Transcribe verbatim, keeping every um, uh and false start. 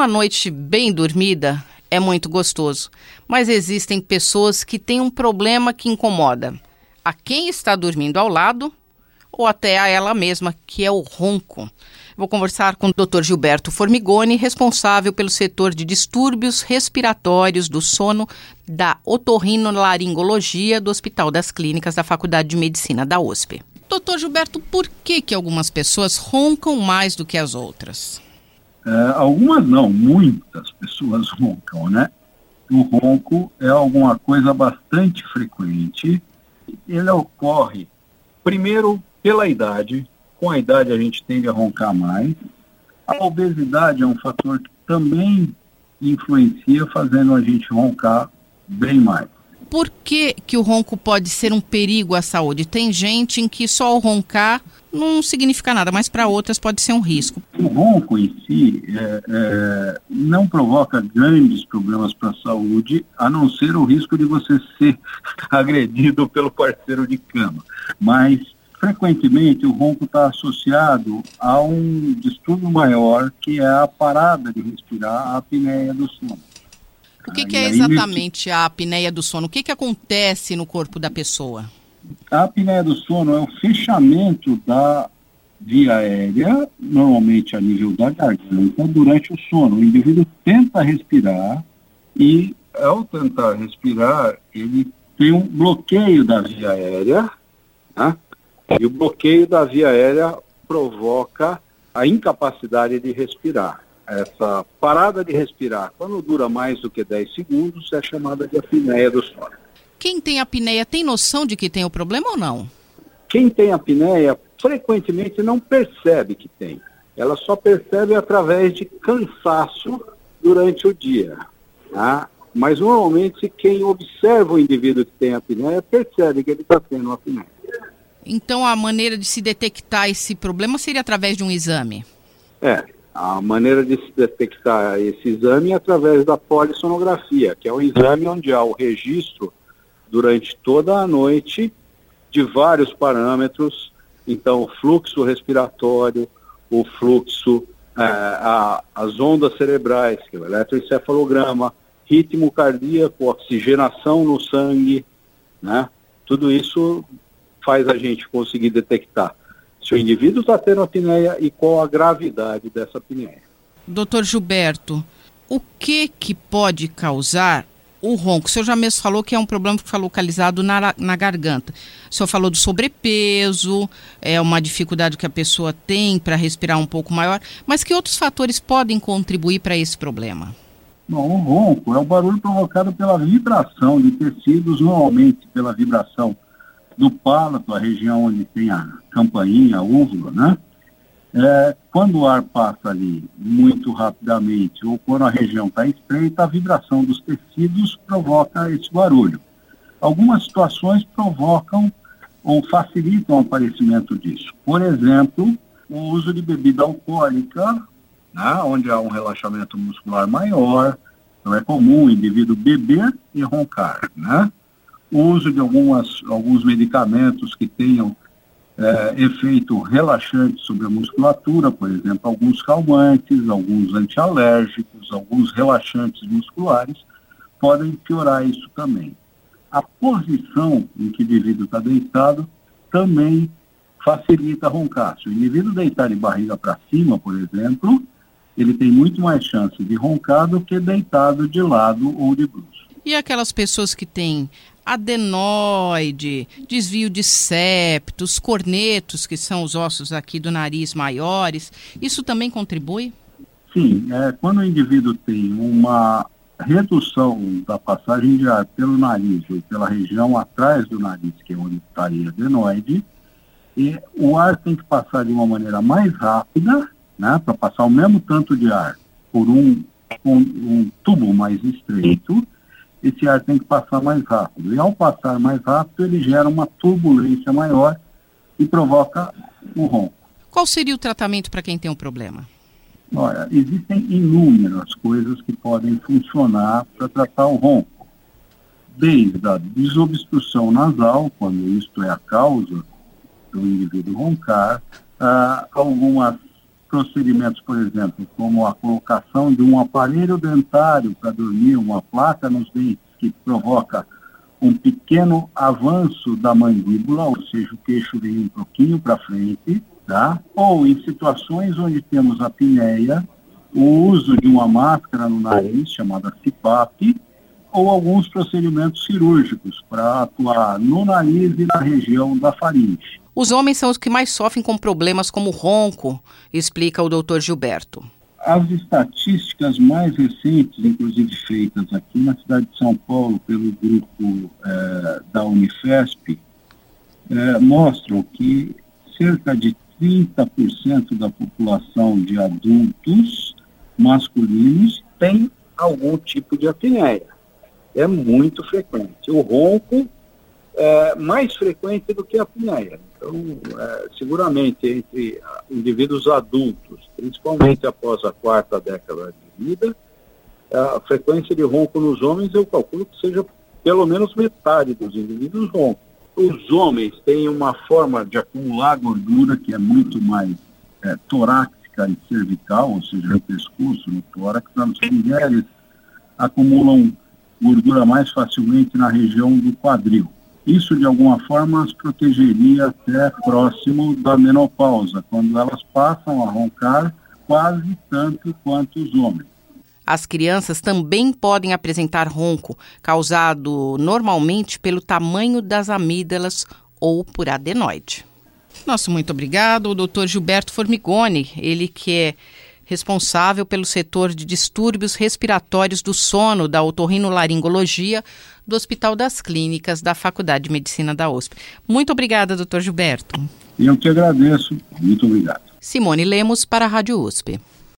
Uma noite bem dormida é muito gostoso, mas existem pessoas que têm um problema que incomoda a quem está dormindo ao lado ou até a ela mesma, que é o ronco. Vou conversar com o doutor Gilberto Formigoni, responsável pelo setor de distúrbios respiratórios do sono da otorrinolaringologia do Hospital das Clínicas da Faculdade de Medicina da U S P. doutor Gilberto, por que que algumas pessoas roncam mais do que as outras? É, algumas não, muitas pessoas roncam, né? O ronco é alguma coisa bastante frequente. Ele ocorre, primeiro, pela idade. Com a idade a gente tende a roncar mais. A obesidade é um fator que também influencia, fazendo a gente roncar bem mais. Por que que o ronco pode ser um perigo à saúde? Tem gente em que só o roncar não significa nada, mas para outras pode ser um risco. O ronco em si é, é, não provoca grandes problemas para a saúde, a não ser o risco de você ser agredido pelo parceiro de cama. Mas, frequentemente, o ronco está associado a um distúrbio maior, que é a parada de respirar, a apneia do sono. O que, que é exatamente a apneia do sono? O que, que acontece no corpo da pessoa? A apneia do sono é o fechamento da via aérea, normalmente a nível da garganta, durante o sono. O indivíduo tenta respirar e, ao tentar respirar, ele tem um bloqueio da via aérea, né? E o bloqueio da via aérea provoca a incapacidade de respirar. Essa parada de respirar, quando dura mais do que dez segundos, é chamada de apneia do sono. Quem tem apneia tem noção de que tem o problema ou não? Quem tem apneia frequentemente não percebe que tem. Ela só percebe através de cansaço durante o dia. Tá? Mas normalmente quem observa o indivíduo que tem apneia percebe que ele está tendo apneia. Então a maneira de se detectar esse problema seria através de um exame? É. A maneira de se detectar esse exame é através da polissonografia, que é um exame onde há o registro durante toda a noite de vários parâmetros. Então, o fluxo respiratório, o fluxo, é, a, as ondas cerebrais, que é o eletroencefalograma, ritmo cardíaco, oxigenação no sangue, né? Tudo isso faz a gente conseguir detectar se o indivíduo está tendo apneia e qual a gravidade dessa apneia. doutor Gilberto, o que que pode causar o ronco? O senhor já mesmo falou que é um problema que fica localizado na, na garganta. O senhor falou do sobrepeso, é uma dificuldade que a pessoa tem para respirar um pouco maior, mas que outros fatores podem contribuir para esse problema? Bom, o ronco é o barulho provocado pela vibração de tecidos, normalmente pela vibração do palato, a região onde tem a campainha, a úvula, né? É, quando o ar passa ali muito rapidamente ou quando a região está estreita, a vibração dos tecidos provoca esse barulho. Algumas situações provocam ou facilitam o aparecimento disso. Por exemplo, o uso de bebida alcoólica, né, onde há um relaxamento muscular maior. Então é comum o indivíduo beber e roncar, né? O uso de algumas, alguns medicamentos que tenham é, efeito relaxante sobre a musculatura, por exemplo, alguns calmantes, alguns antialérgicos, alguns relaxantes musculares, podem piorar isso também. A posição em que o indivíduo está deitado também facilita roncar. Se o indivíduo deitar de barriga para cima, por exemplo, ele tem muito mais chance de roncar do que deitado de lado ou de bruços. E aquelas pessoas que têm adenoide, desvio de septos, cornetos, que são os ossos aqui do nariz maiores, isso também contribui? Sim, é, quando o indivíduo tem uma redução da passagem de ar pelo nariz ou pela região atrás do nariz, que é onde estaria a adenoide, e o ar tem que passar de uma maneira mais rápida, né, para passar o mesmo tanto de ar por um, um, um tubo mais estreito, esse ar tem que passar mais rápido. E ao passar mais rápido, ele gera uma turbulência maior e provoca o ronco. Qual seria o tratamento para quem tem um problema? Olha, existem inúmeras coisas que podem funcionar para tratar o ronco. Desde a desobstrução nasal, quando isto é a causa do indivíduo roncar, a algumas procedimentos, por exemplo, como a colocação de um aparelho dentário para dormir, uma placa nos dentes que provoca um pequeno avanço da mandíbula, ou seja, o queixo vem um pouquinho para frente, tá? Ou em situações onde temos a apneia, o uso de uma máscara no nariz, chamada C PAP, ou alguns procedimentos cirúrgicos para atuar no nariz e na região da faringe. Os homens são os que mais sofrem com problemas como ronco, explica o doutor Gilberto. As estatísticas mais recentes, inclusive feitas aqui na cidade de São Paulo pelo grupo eh, da Unifesp, eh, mostram que cerca de trinta por cento da população de adultos masculinos tem algum tipo de apneia. É muito frequente. O ronco é mais frequente do que a apneia. Então, é, seguramente, entre indivíduos adultos, principalmente após a quarta década de vida, a frequência de ronco nos homens, eu calculo que seja pelo menos metade dos indivíduos roncos. Os homens têm uma forma de acumular gordura que é muito mais é, torácica e cervical, ou seja, no pescoço, no tórax. As mulheres acumulam gordura mais facilmente na região do quadril. Isso, de alguma forma, as protegeria até próximo da menopausa, quando elas passam a roncar quase tanto quanto os homens. As crianças também podem apresentar ronco, causado normalmente pelo tamanho das amígdalas ou por adenoide. Nosso muito obrigado ao doutor Gilberto Formigoni, ele que é responsável pelo setor de distúrbios respiratórios do sono da otorrinolaringologia do Hospital das Clínicas da Faculdade de Medicina da U S P. Muito obrigada, doutor Gilberto. Eu que agradeço. Muito obrigado. Simone Lemos para a Rádio U S P.